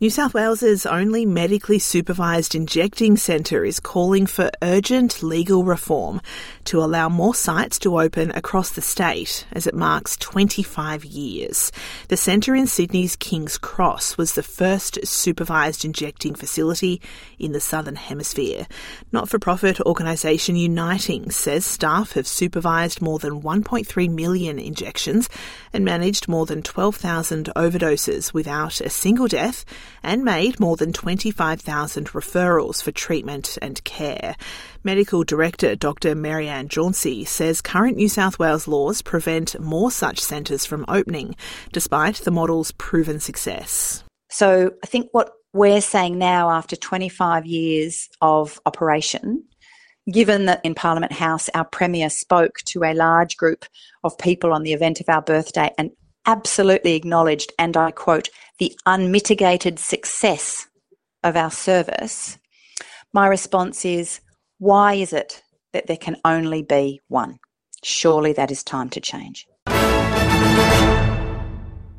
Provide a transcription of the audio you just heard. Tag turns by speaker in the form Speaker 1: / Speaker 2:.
Speaker 1: New South Wales's only medically supervised injecting centre is calling for urgent legal reform to allow more sites to open across the state as it marks 25 years. The centre in Sydney's King's Cross was the first supervised injecting facility in the Southern Hemisphere. Not-for-profit organisation Uniting says staff have supervised more than 1.3 million injections and managed more than 12,000 overdoses without a single death, and made more than 25,000 referrals for treatment and care. Medical Director Dr Marianne Jauncey says current New South Wales laws prevent more such centres from opening, despite the model's proven success.
Speaker 2: So I think what we're saying now, after 25 years of operation, given that in Parliament House our Premier spoke to a large group of people on the event of our birthday and absolutely acknowledged, and I quote, the unmitigated success of our service, my response is, why is it that there can only be one? Surely that is time to change.